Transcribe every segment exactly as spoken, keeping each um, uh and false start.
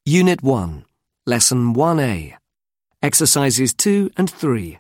Unit one, Lesson one A, Exercises two and three.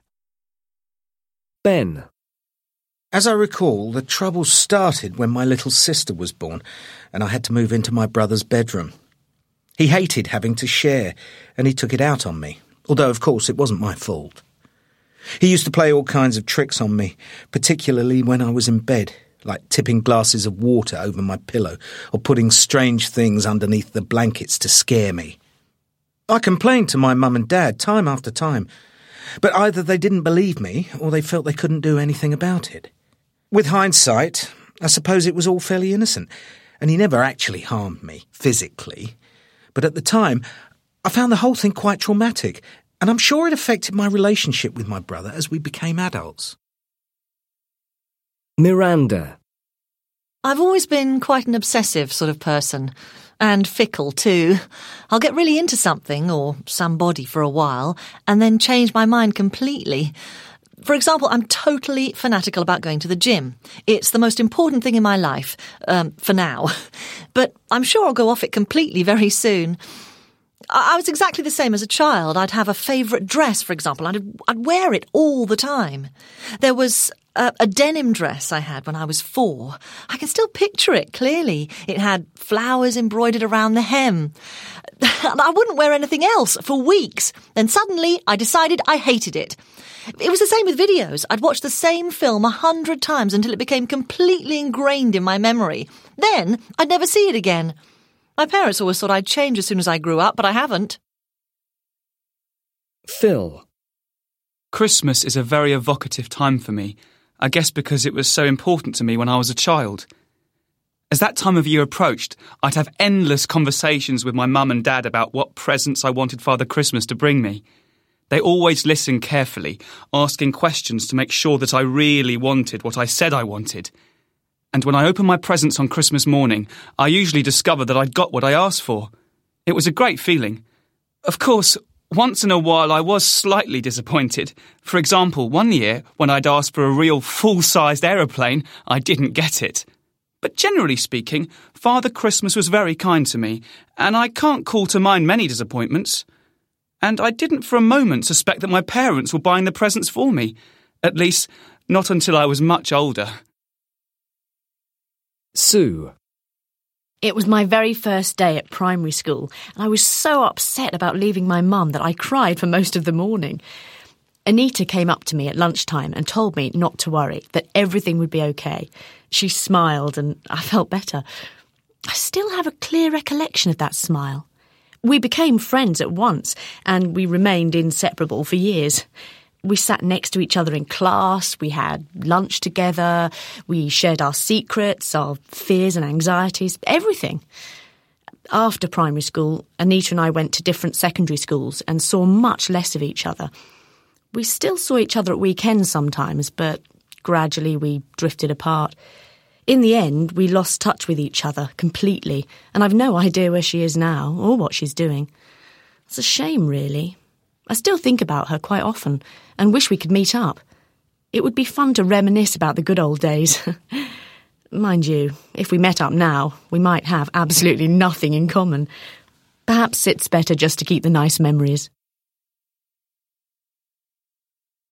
Ben. As I recall, the trouble started when my little sister was born and I had to move into my brother's bedroom. He hated having to share and he took it out on me, although of course it wasn't my fault. He used to play all kinds of tricks on me, particularly when I was in bed, like tipping glasses of water over my pillow or putting strange things underneath the blankets to scare me. I complained to my mum and dad time after time, but either they didn't believe me or they felt they couldn't do anything about it. With hindsight, I suppose it was all fairly innocent, and he never actually harmed me, physically. But at the time, I found the whole thing quite traumatic, and I'm sure it affected my relationship with my brother as we became adults. Miranda. I've always been quite an obsessive sort of person, and fickle too. I'll get really into something or somebody for a while, and then change my mind completely. For example, I'm totally fanatical about going to the gym. It's the most important thing in my life, um, for now. But I'm sure I'll go off it completely very soon. I, I was exactly the same as a child. I'd have a favourite dress, for example, and I'd, I'd wear it all the time. There was a, a denim dress I had when I was four. I can still picture it clearly. It had flowers embroidered around the hem. And I wouldn't wear anything else for weeks. Then suddenly I decided I hated it. It was the same with videos. I'd watch the same film a hundred times until it became completely ingrained in my memory. Then I'd never see it again. My parents always thought I'd change as soon as I grew up, but I haven't. Phil. Christmas is a very evocative time for me, I guess because it was so important to me when I was a child. As that time of year approached, I'd have endless conversations with my mum and dad about what presents I wanted Father Christmas to bring me. They always listened carefully, asking questions to make sure that I really wanted what I said I wanted. And when I opened my presents on Christmas morning, I usually discovered that I'd got what I asked for. It was a great feeling. Of course, once in a while I was slightly disappointed. For example, one year, when I'd asked for a real full-sized aeroplane, I didn't get it. But generally speaking, Father Christmas was very kind to me, and I can't call to mind many disappointments. And I didn't for a moment suspect that my parents were buying the presents for me. At least, not until I was much older. Sue. It was my very first day at primary school, and I was so upset about leaving my mum that I cried for most of the morning. Anita came up to me at lunchtime and told me not to worry, that everything would be okay. She smiled and I felt better. I still have a clear recollection of that smile. We became friends at once, and we remained inseparable for years. We sat next to each other in class, we had lunch together, we shared our secrets, our fears and anxieties, everything. After primary school, Anita and I went to different secondary schools and saw much less of each other. We still saw each other at weekends sometimes, but gradually we drifted apart. In the end, we lost touch with each other completely, and I've no idea where she is now or what she's doing. It's a shame, really. I still think about her quite often and wish we could meet up. It would be fun to reminisce about the good old days. Mind you, if we met up now, we might have absolutely nothing in common. Perhaps it's better just to keep the nice memories.